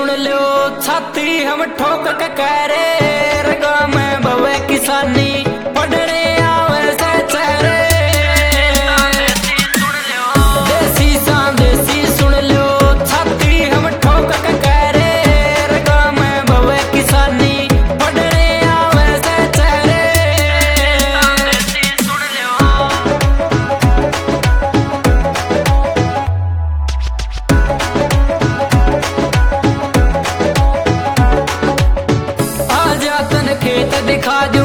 सुन लो छाती हम ठोक के कह रे रगा में भवे किसानी पढ़ने आवे से चेहरे। देसी देसी सुन लो छाती हम ठोक के कह रे रगा में भवे किसानी पढ़ने आवे से चेहरे। आजा तन खेत दिखा जो